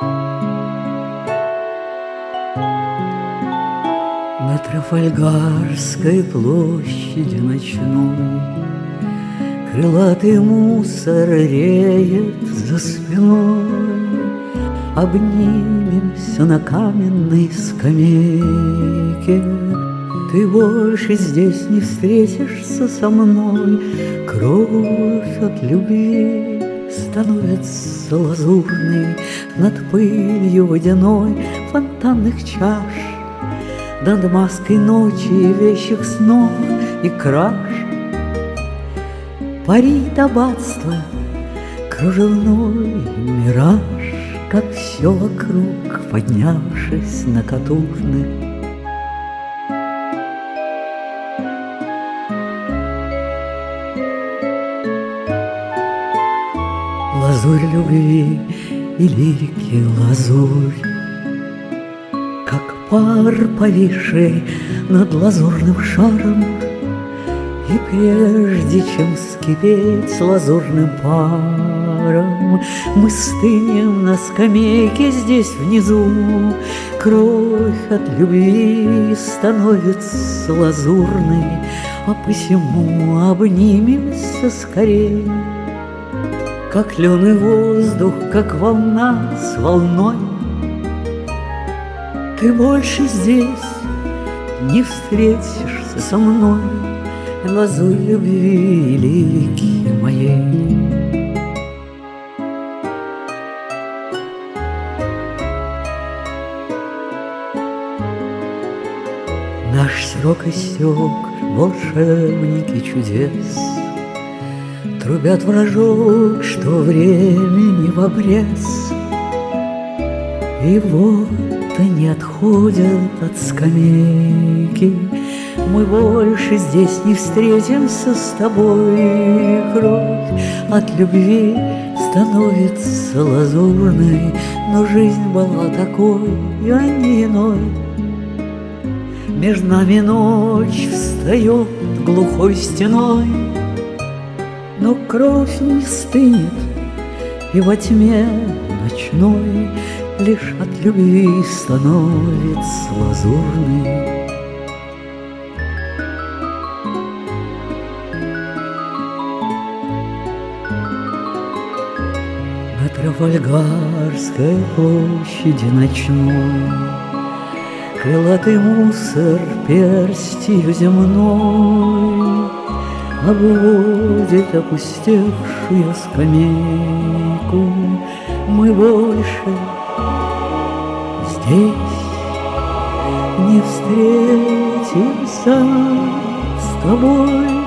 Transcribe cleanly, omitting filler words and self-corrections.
На Трафальгарской площади ночной крылатый мусор реет за спиной. Обнимемся на каменной скамейке. Ты больше здесь не встретишься со мной. Кровь от любви становится лазурной над пылью водяной фонтанных чаш, над маской ночи и вещих снов и краж. Парит аббатство, кружевной мираж, как все вокруг, поднявшись на катурны. Лазурь любви и лирики лазурь, как пар, повисший над лазурным шаром. И прежде чем вскипеть лазурным паром, мы стынем на скамейке здесь внизу. Кровь от любви становится лазурной, а посему обнимемся скорей. Как лен и воздух, как волна с волной. Ты больше здесь не встретишься со мной, лазурь любви и лирики моей. Наш срок истек, волшебники чудес трубят в рожок, что времени в обрез. И вот они отходят от скамейки. Мы больше здесь не встретимся с тобой. Кровь от любви становится лазурной, но жизнь была такой, а не иной. Между нами ночь встает глухой стеной, но кровь не стынет, и во тьме ночной лишь от любви становится лазурной. На Трафальгарской площади ночной крылатый мусор перстью земной обводит опустевшую скамейку. Мы больше здесь не встретимся с тобой.